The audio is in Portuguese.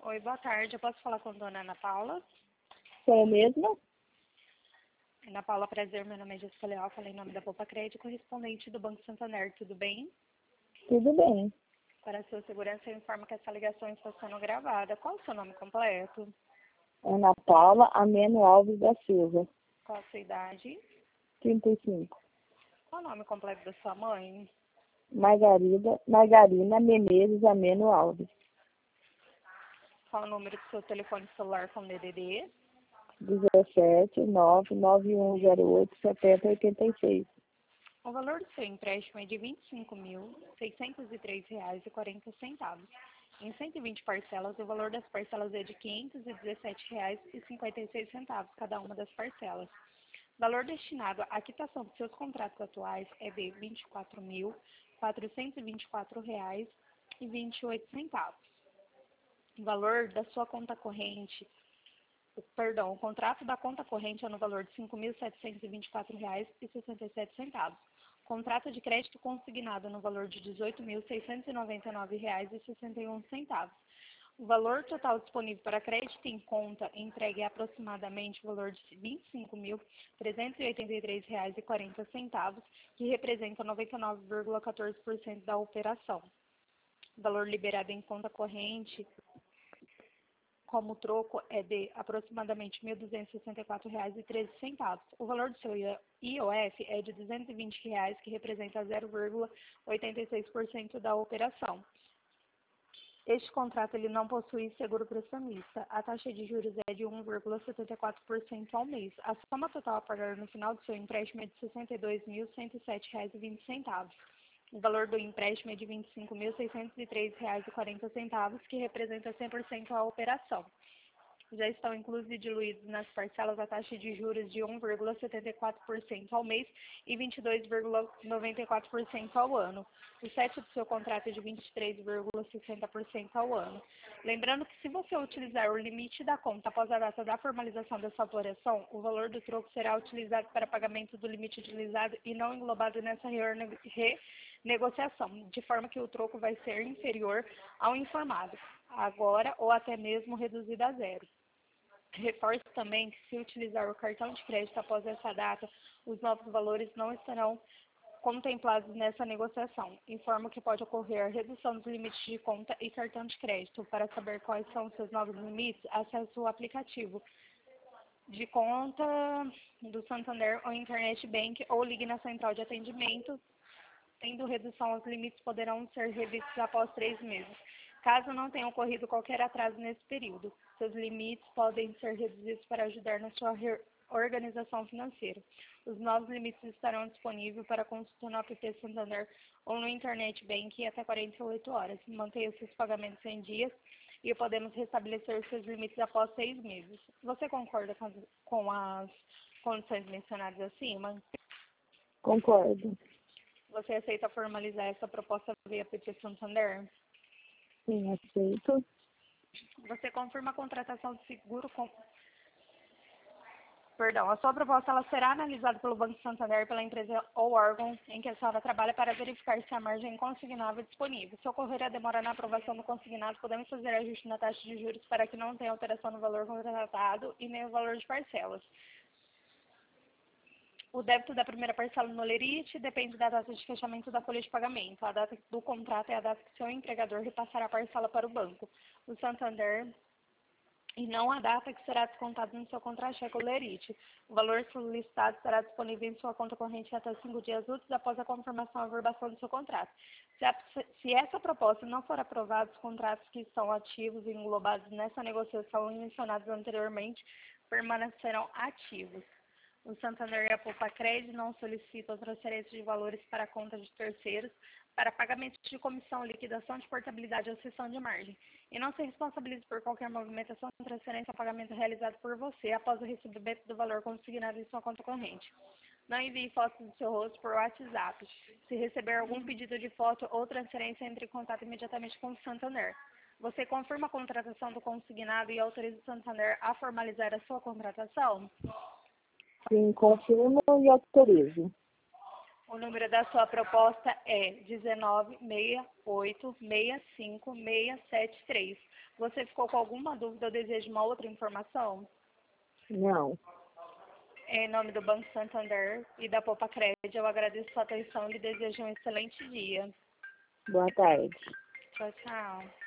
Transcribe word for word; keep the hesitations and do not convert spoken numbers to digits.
Oi, boa tarde. Eu posso falar com a dona Ana Paula? Sou eu mesma? Ana Paula, prazer. Meu nome é Jéssica Leal. Falei em nome da Poupa Crédito, correspondente do Banco Santander. Tudo bem? Tudo bem. Para a sua segurança, eu informo que essa ligação está sendo gravada. Qual o seu nome completo? Ana Paula Ameno Alves da Silva, Qual a sua idade? trinta e cinco. Qual o nome completo da sua mãe? Margarida, Margarina Menezes Ameno Alves, Qual o número do seu telefone celular com D D D? dezessete nove nove um zero oito sete zero oito seis. O valor do seu empréstimo é de vinte e cinco mil, seiscentos e três reais e quarenta centavos. Em cento e vinte parcelas, o valor das parcelas é de quinhentos e dezessete reais e cinquenta e seis centavos cada uma das parcelas. O valor destinado à quitação dos seus contratos atuais é de vinte e quatro mil, quatrocentos e vinte e quatro reais e vinte e oito centavos. O valor da sua conta corrente, perdão, o contrato da conta corrente é no valor de cinco mil setecentos e vinte e quatro reais e sessenta e sete centavos. Contrato de crédito consignado no valor de dezoito mil seiscentos e noventa e nove reais e sessenta e um centavos. O valor total disponível para crédito em conta entregue é aproximadamente o valor de vinte e cinco mil trezentos e oitenta e três reais e quarenta centavos, que representa noventa e nove vírgula quatorze por cento da operação. O valor liberado em conta corrente como troco é de aproximadamente mil duzentos e sessenta e quatro reais e treze centavos. O valor do seu I O F é de duzentos e vinte reais, que representa zero vírgula oitenta e seis por cento da operação. Este contrato ele não possui seguro prestamista. A taxa de juros é de um vírgula setenta e quatro por cento ao mês. A soma total a pagar no final do seu empréstimo é de sessenta e dois mil cento e sete reais e vinte centavos. O valor do empréstimo é de vinte e cinco mil seiscentos e três reais e quarenta centavos, que representa cem por cento a operação. Já estão inclusos e diluídos nas parcelas a taxa de juros de um vírgula setenta e quatro por cento ao mês e vinte e dois vírgula noventa e quatro por cento ao ano. O C E T do seu contrato é de vinte e três vírgula sessenta por cento ao ano. Lembrando que se você utilizar o limite da conta após a data da formalização dessa operação, o valor do troco será utilizado para pagamento do limite utilizado e não englobado nessa renegociação, de forma que o troco vai ser inferior ao informado, agora ou até mesmo reduzido a zero. Reforço também que, se utilizar o cartão de crédito após essa data, os novos valores não estarão contemplados nessa negociação. Informo que pode ocorrer a redução dos limites de conta e cartão de crédito. Para saber quais são os seus novos limites, acesse o aplicativo de conta do Santander ou Internet Bank ou ligue na central de atendimento. Tendo redução, os limites poderão ser revistos após três meses. Caso não tenha ocorrido qualquer atraso nesse período, seus limites podem ser reduzidos para ajudar na sua organização financeira. Os novos limites estarão disponíveis para consulta no app Santander ou no Internet Bank até quarenta e oito horas. Mantenha os seus pagamentos em dias e podemos restabelecer seus limites após seis meses. Você concorda com, com as condições mencionadas acima? Concordo. Você aceita formalizar essa proposta via app Santander? Sim, aceito. Você confirma a contratação de seguro com... Perdão, a sua proposta ela será analisada pelo Banco Santander, pela empresa ou órgão em que a senhora trabalha, para verificar se a margem consignada é disponível. Se ocorrer a demora na aprovação do consignado, podemos fazer ajuste na taxa de juros para que não tenha alteração no valor contratado e nem o valor de parcelas. O débito da primeira parcela no Lerite depende da data de fechamento da folha de pagamento. A data do contrato é a data que seu empregador repassará a parcela para o banco, o Santander, e não a data que será descontada no seu contra-cheque ou Lerite. O valor solicitado estará disponível em sua conta corrente até cinco dias úteis após a confirmação e averbação do seu contrato. Se, a, se essa proposta não for aprovada, os contratos que estão ativos e englobados nessa negociação e mencionados anteriormente permanecerão ativos. O Santander e a Poupa Crédito não solicitam transferência de valores para conta de terceiros para pagamento de comissão, liquidação de portabilidade ou cessão de margem, e não se responsabiliza por qualquer movimentação, transferência ou pagamento realizado por você após o recebimento do valor consignado em sua conta corrente. Não envie fotos do seu rosto por WhatsApp. Se receber algum pedido de foto ou transferência, entre em contato imediatamente com o Santander. Você confirma a contratação do consignado e autoriza o Santander a formalizar a sua contratação? Sim, confirmo e autorizo. O número da sua proposta é dezenove, sessenta e oito, sessenta e cinco, seiscentos e setenta e três. Você ficou com alguma dúvida ou deseja uma outra informação? Não. Em nome do Banco Santander e da Poupa Crédito, eu agradeço sua atenção e lhe desejo um excelente dia. Boa tarde. Tchau, tchau.